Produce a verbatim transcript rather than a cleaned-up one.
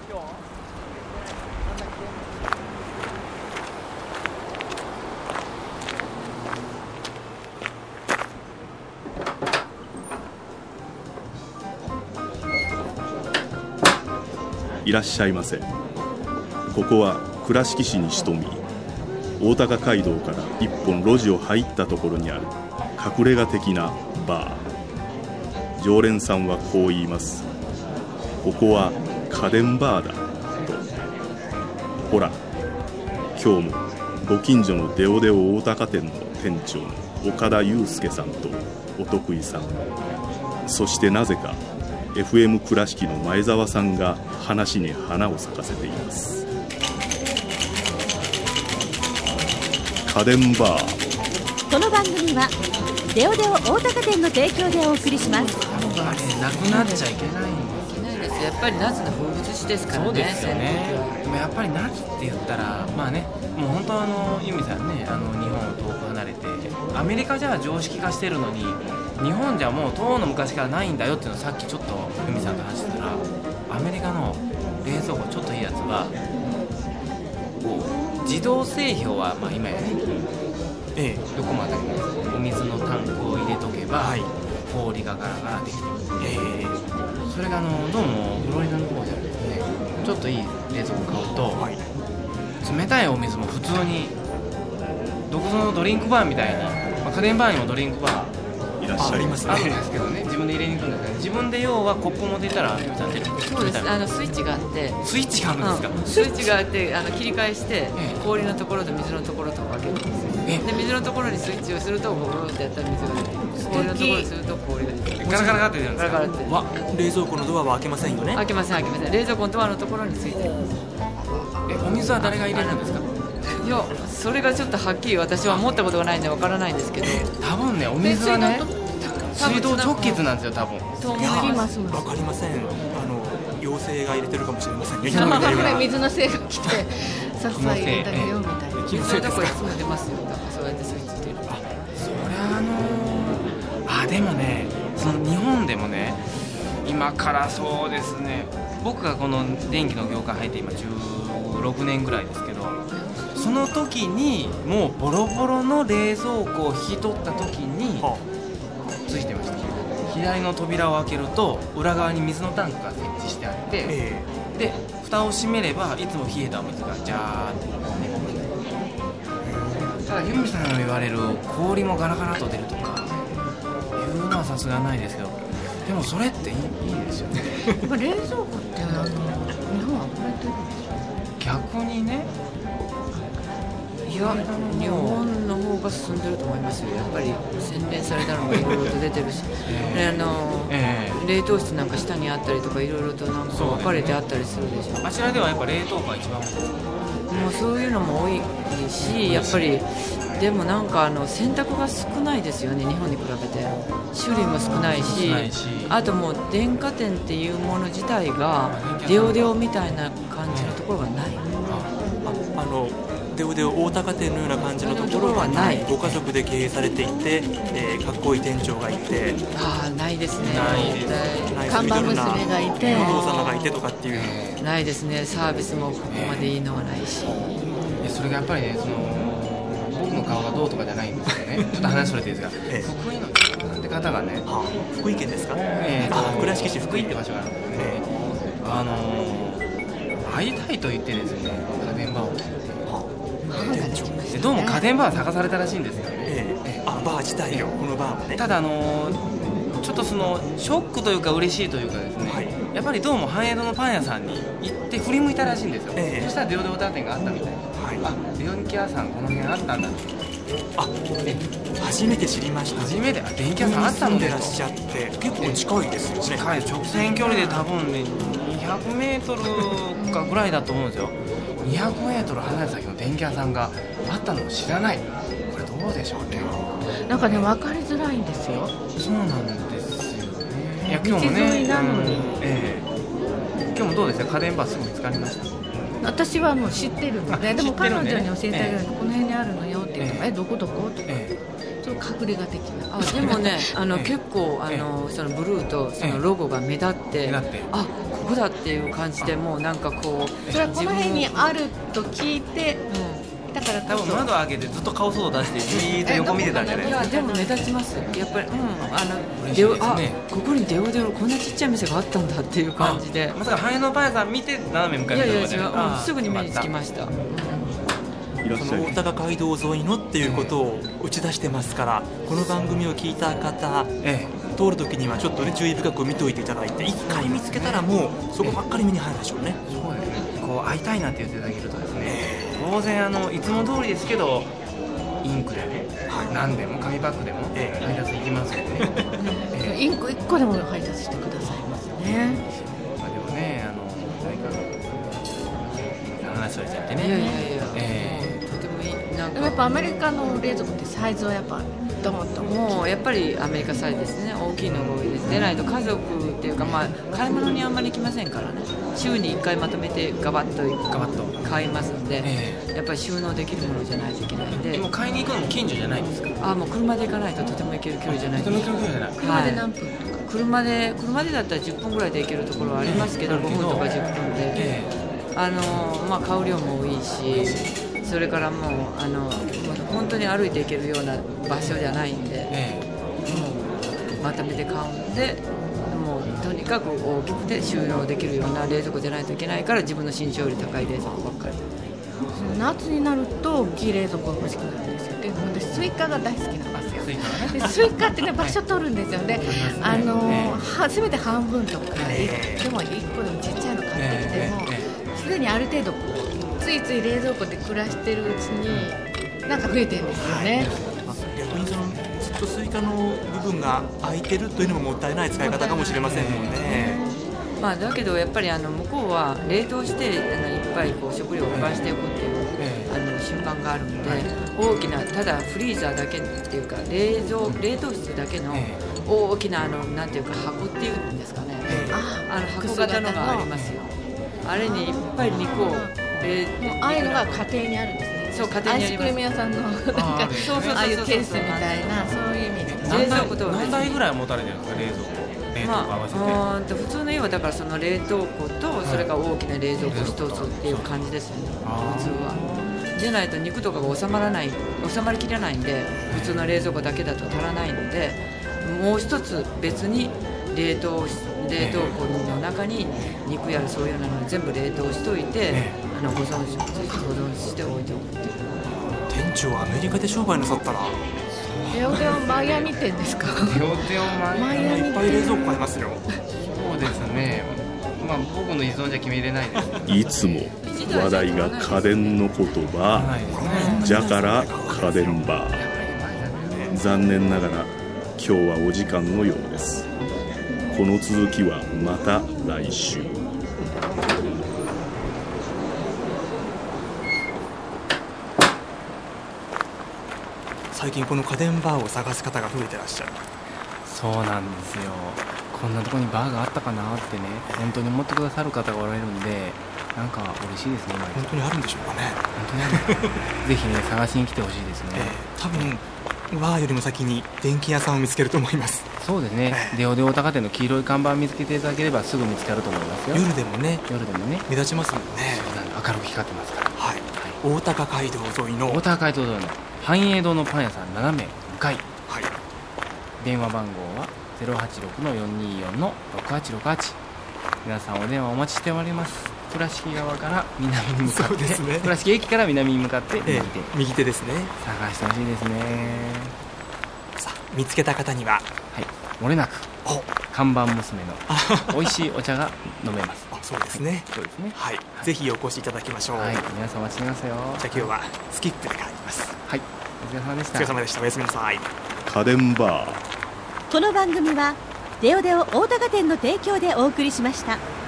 いらっしゃいませ。ここは倉敷市に潜み、大高街道から一本路地を入ったところにある隠れ家的なバー。常連さんはこう言います。ここは家電バーだと。ほら、今日もご近所のデオデオ大高店の店長の岡田祐介さんとお得意さん、そしてなぜかエフエム 倉敷の前澤さんが話に花を咲かせています。家電バー。 この番組はデオデオ大高店の提供でお送りします。 あれなくなっちゃいけないんないです。やっぱり夏の風物詩ですからね。 そうですよね。でもやっぱり夏って言ったらまあね、もう本当あの由美さんね、あの日本を遠く離れてアメリカじゃ常識化してるのに日本じゃもう遠の昔からないんだよっていうのをさっきちょっと由美さんと話してたら、アメリカの冷蔵庫ちょっといいやつはこう自動製氷はまあ今やね、ええ、どこまでもお水のタンクを入れとけば、はい、氷がガラガラできてくる、えー、それがあのどうもフロリダの方ではですね、ちょっといい冷蔵庫買うと、はい、冷たいお水も普通にどこぞのドリンクバーみたいに、まあ、家電バーにもドリンクバーいらっしゃいますね。 あるんですけどね、自分で入れに行くんですけど、自分で要はコップ持っていたら由美さん出るんです。 そうです。あのスイッチがあってスイッチがあるんですか、 うん、スイッチがあってあの切り返して、ええ、氷のところと水のところと分けるんですよ。で水のところにスイッチをするとゴロってやったら水が出てくる。氷のところにすると氷が出てくる。 ガラガラガラって出るんですか。 ガラガラってわ冷蔵庫のドアは開けませんよね。 開けません開けません。冷蔵庫のドアのところについてるんです。 えお水は誰が入れるんですか。 いやそれがちょっとはっきり私は持ったことがないんでわからないんですけど、 多分ねお水はね水道直結なんですよ多分。 いやわかりません。あの妖精が入れてるかもしれませんね。 水の精が来てさっさ入れたよみたいな。 水のとこいつも出ますよ。そうやってスイッチしてる。 あそれはあのー、あでもねその日本でもね今からそうですね、僕がこの電気の業界入って今じゅうろくねんぐらいですけど、その時にもうボロボロの冷蔵庫を引き取った時についてました。左の扉を開けると裏側に水のタンクが設置してあって、えー、で蓋を閉めればいつも冷えたお水がジャーってただ由美さんの言われる氷もガラガラと出るとかいうのはさすがないですけど、でもそれっていい、いいですよね。 やっぱ冷蔵庫ってあの日本は溢れてるんですよ。 逆にね、 いや日本の方が進んでると思いますよ。やっぱり洗練されたのがいろいろと出てるし、えー、あの、えー、冷凍室なんか下にあったりとかいろいろとなんか分かれてあったりするでしょ。 あちらではやっぱ冷凍庫が一番もうそういうのも多いし、やっぱりでもなんかあの洗濯が少ないですよね、日本に比べて。種類も少ないし、あともう電化店っていうもの自体がデオデオみたいな感じのところがない。 ああのデオデオ大高店のような感じのところはない。ご家族で経営されていて、えー、かっこいい店長がいて、 ああないですね。 ないですね。 看板娘がいて、 お父様がいてとかっていう、 えー、ないですね。サービスもここまでいいのはないし、 えー、それがやっぱりね、その僕の顔がどうとかじゃないんですよね。ちょっと話それていいですが、えー、福井のって方がね、 はあ、福井県ですか、 えー、あ倉敷市福井って場所があるんですね、えー、あのー、会いたいと言ってですね、家電バーを聞いて、でどうも家電バー探されたらしいんですよね、 えーえー、あバー自体よ、このバーもね。 ただあのー、ちょっとそのショックというか嬉しいというかですね、はい、やっぱりどうも繁栄堂のパン屋さんに行って振り向いたらしいんですよ、えー、そしたらデオデオタ店があったみたいな、はい、あ電気屋さんこの辺あったんだって。 あえ初めて知りました。 初めてあ電気屋さんあったのでいらっしゃって結構近いですよね。 近い、直線距離で多分ねにひゃくメートルかぐらいだと思うんですよ。にひゃくメートル離れた先の電気屋さんがあったのを知らない。これどうでしょうね。 なんかね分かりづらいんですよ。 そうなんですよね。いや今日もね、 道沿いなのに、 うんえー、今日もどうですか、家電バーすぐ見つかりました？ 私はもう知ってるので、でも彼女に教えてあげるの、 えー、 この辺にあるのよって言うと、えー、えどこどこって、えー、 そう隠れ家的な。 あでもねあの、 ええ、 結構あの、ええ、そのブルーとそのロゴが目立って、ええ、あここだっていう感じでもうなんかこうそれはこの辺にあると聞いて、うん、だから多分窓開けてずっと顔外出してじーっと横見てたんじゃないですか。 いやでも目立ちますやっぱり、うん、あのデオ、あここにデオデオこんなちっちゃい店があったんだっていう感じで、 まさかハエのパン屋さん見て斜め向かいにいやいや違う、うん、すぐに目につきました。 その大高街道沿いのっていうことを打ち出してますから、この番組を聞いた方、ええ、通るときにはちょっとね注意深く見ておいていただいて、一回見つけたらもうそこばっかり目に入るでしょうね。 そうですね。こう会いたいなって言っていただけるとですね、当然あのいつも通りですけどインクでね、はい、何でも紙パックでも配達行きますよね。 ええ、インクいっこでも配達してくださいますね。 まあ、でもねあの誰か話しといちゃってね。 いやいやいや、 えーでもやっぱアメリカの冷蔵庫ってサイズはやっぱドンともうやっぱりアメリカサイズですね。大きいのが多いです。でないと家族っていうか、まあ、買い物にあんまり来ませんからね。週にいっかいまとめてガバッとガバッと買いますんで、えー、やっぱり収納できるものじゃないといけないんで。 でも買いに行くのも近所じゃないですか。 あもう車で行かないととても行ける距離じゃないと。 とても行ける距離じゃない。 車で何分とか、 はい、車で車でだったらじゅっぷんぐらいで行けるところはありますけど、えー、ごふんとかじゅっぷんで、えー、あのまあ買う量も多いし。それからもうあの本当に歩いて行けるような場所じゃないんで、ええ、もうまとめて買うんで、もうとにかく大きくて収納できるような冷蔵庫じゃないといけないから、自分の身長より高い冷蔵庫ばっかり。 夏になると大きい冷蔵庫が欲しくなるんですよ。で私スイカが大好きなんですよ。スイカ、ね、でスイカってね場所取るんですよね。あの、えー、はせめて半分とか、えー、でもいっこでもちっちゃいの買ってきても、すでにある程度こうついつい冷蔵庫で暮らしてるうちになんか増えてるんですよね。 逆にそのずっとスイカの部分が空いてるというのももったいない使い方かもしれませんもんね。 まあ、だけどやっぱりあの向こうは冷凍してあのいっぱいこう食料を保管しておくっていう、あの習慣があるので、大きなただフリーザーだけっていうか冷蔵冷凍室だけの大きなあのなんていうか箱っていうんですかね、あの箱型のがありますよ。あれにいっぱい肉をえー、ああいうのが家庭にあるんですね。 そう家庭にあります。アイスクリーム屋さんのなんかああいうケースみたいなそういう意味です。 冷蔵庫と何台ぐらい持たれてるんですか冷蔵庫冷凍庫合わせて。 まあ、普通の家はだからその冷凍庫とそれから大きな冷蔵庫一つっていう感じですよね、普通は。でないと肉とかが収まらない収まりきらないんで、普通の冷蔵庫だけだと足らないので、もう一つ別に冷凍冷凍庫の中に肉やらそういうのを全部冷凍しといて、あの保存し保存しておいておくっていう。 店長はアメリカで商売なさったら。 デオデオマイアミ店ですか。 デオデオマイアミいっぱい冷蔵庫ありますよ。 そうですね。まあ僕の依存じゃ決めれないです。 いつも話題が家電の言葉、じゃから家電バー。残念ながら今日はお時間のようです。この続きはまた来週。 最近この家電バーを探す方が増えてらっしゃる。 そうなんですよ。こんなところにバーがあったかなってね、本当に思ってくださる方がおられるんで、なんか嬉しいですね。 本当にあるんでしょうかね。 本当にあるぜひね探しに来てほしいですね、 えー、多分バーよりも先に電気屋さんを見つけると思います。 そうですね、えー、デオデオ高店の黄色い看板を見つけていただければすぐ見つかると思いますよ。 夜でもね夜でもね目立ちますもんね。 明るく光ってますから。 はい、はい、大高街道沿いの大高街道沿いの繁栄堂のパン屋さん斜め向かい、はい、電話番号は ゼロはちろくのよんにーよんのろくはちろくはち。 皆さんお電話お待ちしております。倉敷側から南に向かって、そうですね、倉敷駅から南に向かって右手、えー、 右手ですね。 探してほしいですね。 さあ見つけた方には、はい、 漏れなく看板娘の美味しいお茶が飲めます。 あ、そうですね、はい、 そうですね、 はい、ぜひお越しいただきましょう。 はい、皆さんお待ちしてますよ。 じゃあ今日はスキップで帰ります。 はい、お疲れ様でした。 お疲れ様でした。おやすみなさい。 家電バー。 この番組はデオデオ大高店の提供でお送りしました。